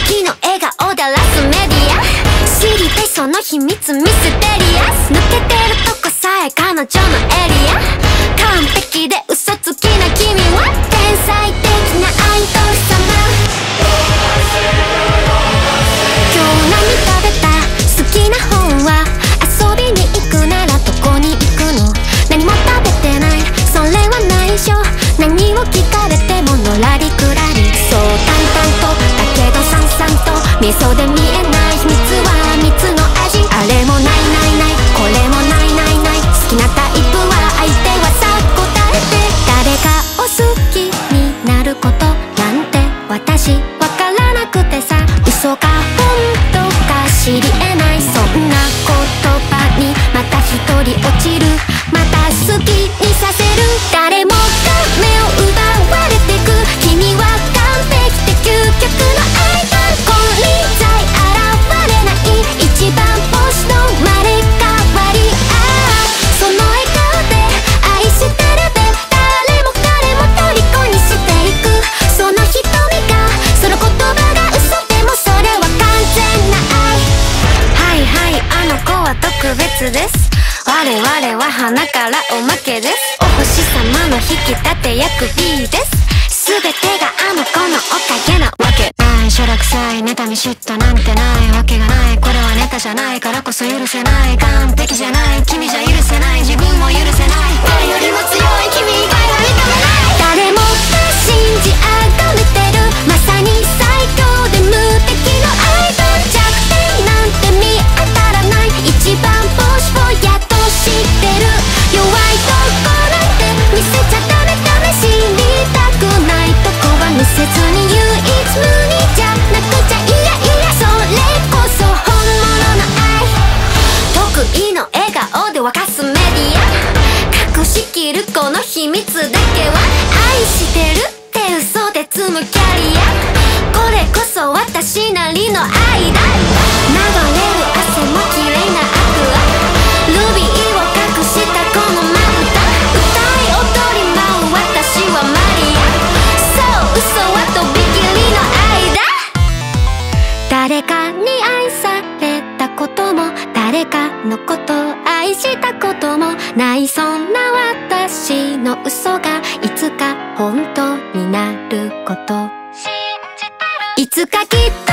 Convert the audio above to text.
時の笑顔でラスメディア、知りたいその秘密ミステリアス、抜けてるとこさえ彼女のエリア、完璧で嘘つきな君は天才的なアイドル様。今日何食べた？好きな本は？遊びに行くならどこに行くの？何も食べてない、それは内緒。何を聞かれてものらりくらり、そう淡々とだけどさんさんと味噌で見えない秘密は蜜の味。あれもないないない、これもないないない、好きなタイプは相手はさ答えて。誰かを好きになることなんて私わからなくてさ、嘘か本当か知り得ない、そんな言葉にまた一人落ちる、また好きにさせる。誰もが目を奪われてく、君は完璧で究極のアイドル。金輪際現れない一番星の生まれ変わり、その笑顔で愛してるで誰も彼も虜にしていく、その瞳がその言葉が嘘でもそれは完全な愛。はいはい、あの子は特別です、我々は花からおまけです、お星様の引き立て役 B です、全てがあの子のおかげなわけない。しょらくさい妬み嫉妬なんてないわけがない、これはネタじゃないからこそ許せない、完璧じゃない君じゃ許せない、自分も許せない、誰よりも強い君以外は認めない。誰もが信じあがめてる、まさに最強で無敵のアイドル。弱点なんて見当たらない、一番星をやっと知ってる、弱いとこなんて見せちゃダメダメ、知りたくないとこは見せずに唯一無二じゃなくちゃ、いやいやそれこそ本物の愛。得意の笑顔で沸かすメディア、隠しきるこの秘密だけは愛してるって嘘で積むキャリア、これこそ私なりの愛だ。流れる汗も綺麗なアクア、ルビーを隠したこのまぶた、歌い踊り舞う私はマリア、そう嘘はとびきりの愛だ。誰かに愛されたことも誰かのことを愛したこともない、そんな私の嘘がいつか本当になること、いつかきっと